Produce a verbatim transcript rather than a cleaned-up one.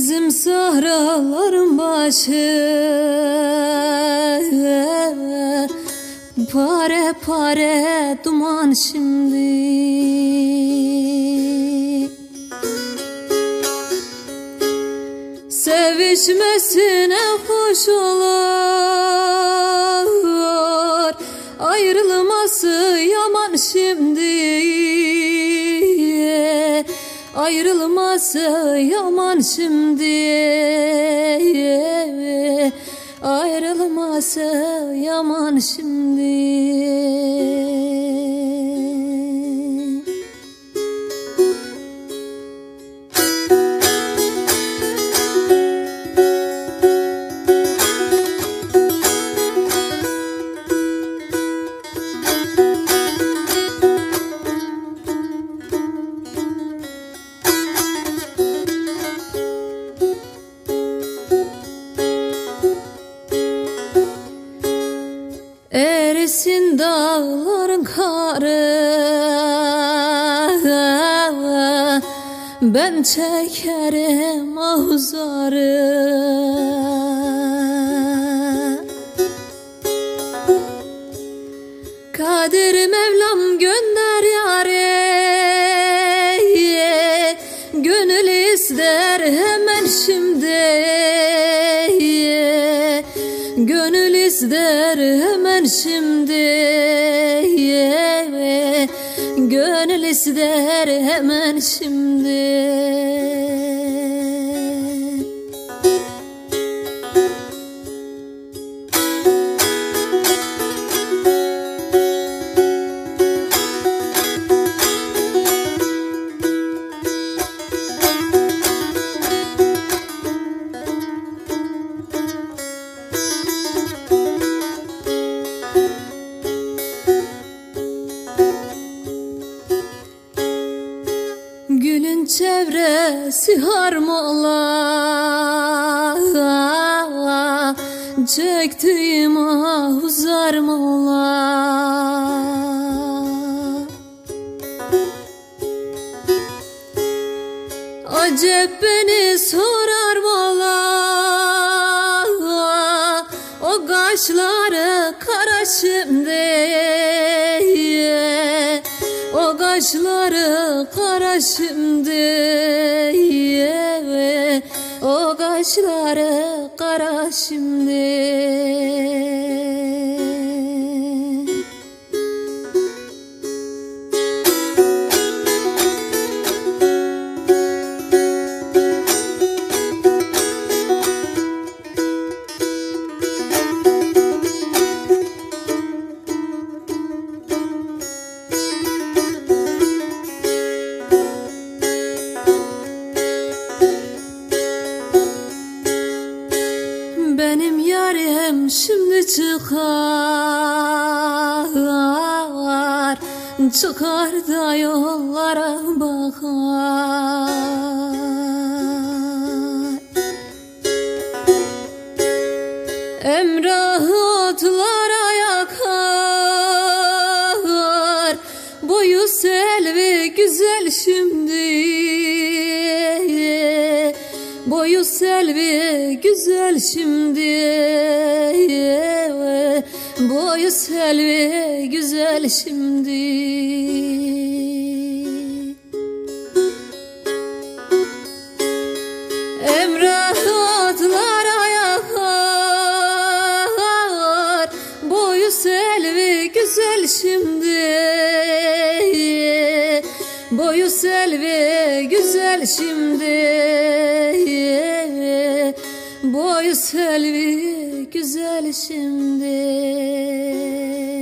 Bizim sahraların başı pare pare duman şimdi. Sevişmesine hoş olur, ayrılması yaman şimdi. Ayrılması yaman şimdi. Ayrılması yaman şimdi. Erisin dağların karı, ben çekerim ahuzarı. Kadir Mevlam gönder yâre, gönül ister hemen şimdi. Gönül ister hemen şimdi. Gönül ister hemen şimdi. Gülün çevresi harmola, çektiğim ahuzar mola. Acep beni sorar mola, o kaşları kara şimdi. O kaşları kara şimdi. O kaşları kara şimdi. Benim yarim şimdi çıkar, çıkar da yollara bakar. Emrah otlara yakar, boyu selvi güzel şimdi. Boyu selvi güzel şimdi. Boyu selvi güzel şimdi. Emrah otlara yakar, boyu selvi güzel şimdi. Boyu selvi güzel şimdi. Boyu selvi güzel şimdi.